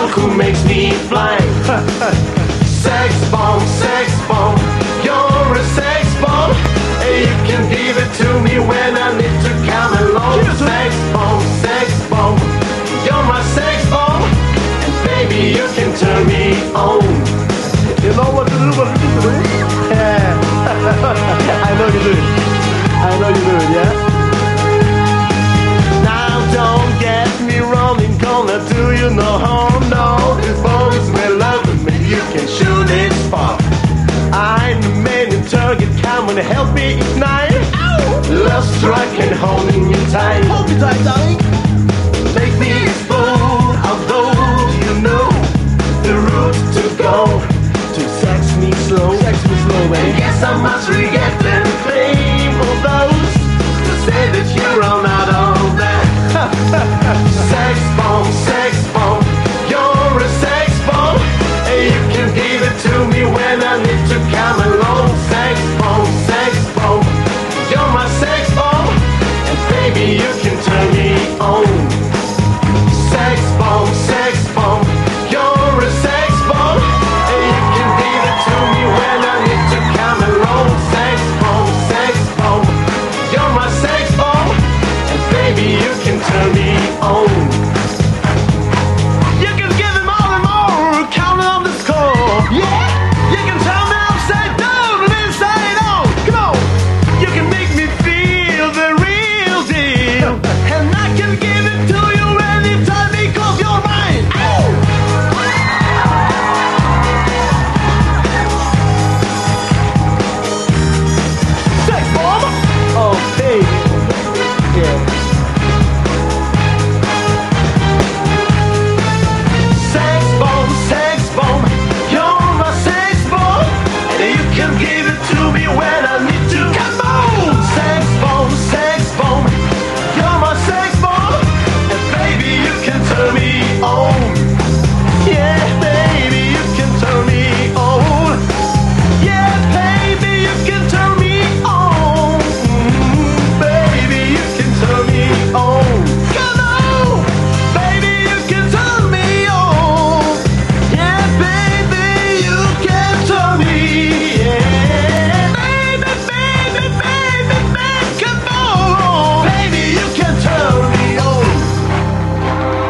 girl who makes me fly. Sex bomb, you're a sex bomb. You can give it to me when I need to come along. Sex bomb, you're my sex bomb. And baby, you can turn me on. You know what to do, Yeah. I know you do it. I know you do it, yeah? Now don't get me wrong, ain't gonna do you no harm, no. These bombs will love me, you can shoot it far. I'm the main target, come and help me ignite. Love struck and holding you tight. Hold me tight, darling.